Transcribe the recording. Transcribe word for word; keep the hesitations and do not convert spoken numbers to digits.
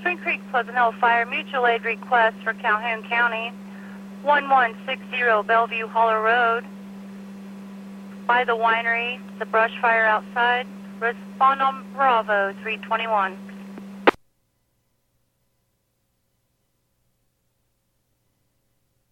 Spring Creek, Pleasant Hill Fire, mutual aid request for Calhoun County, one one six zero Bellevue Holler Road, by the winery, the brush fire outside. Respond on Bravo three twenty-one.